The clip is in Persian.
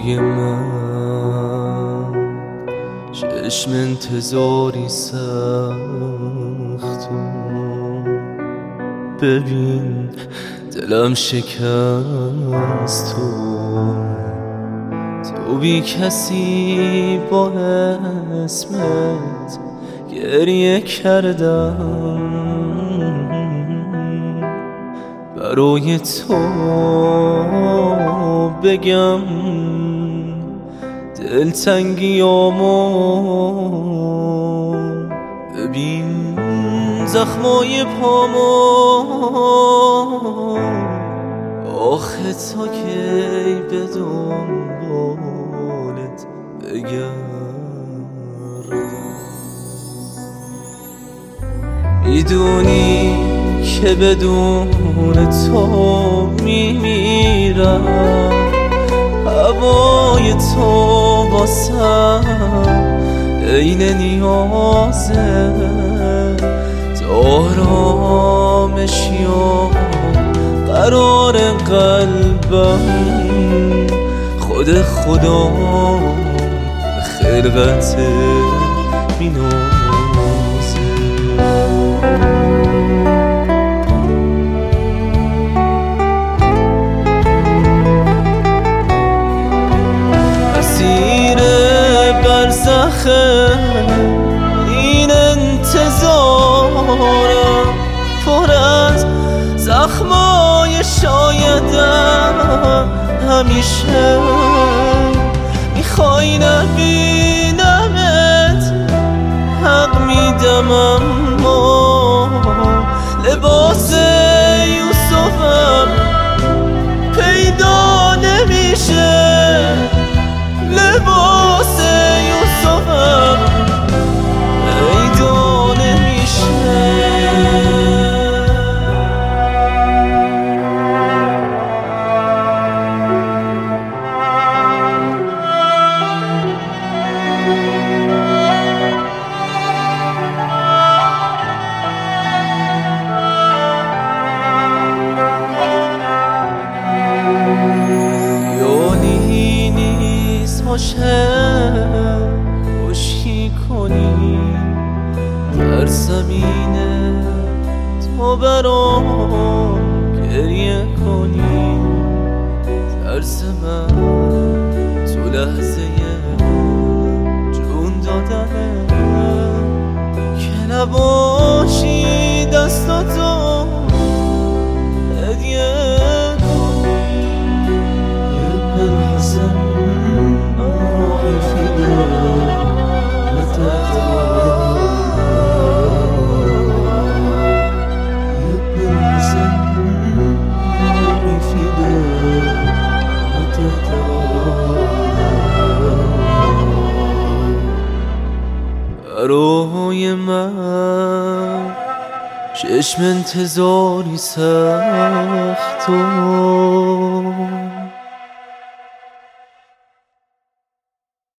برای من چشم انتظاری سخت ببین دلم شکست تو بی کسی با اسمت گریه کردم برای تو بگم دلتنگیامو ببین زخمای پامو آخه تا کی به دنبالت بگردم میدونی که بدون تو میمیرم هوای تو واسم عین نیازه تو آرامشی و قرار قلبم خود خدا به خلقت مینازه مسیر برزخه این انتظارم پر از زخمای شایدم همیشه میخوای نبینمت حق میدم اما لباس یوسفم پیدا نمیشه لباس یوسفم پیدا نمیشه خوشی کنی در زمین تو برام گریه کنی ترس من تو لحظه جون دادنه که نباشی دستاتو هدیه کنی یه حسن برای من چشم انتظاری سخت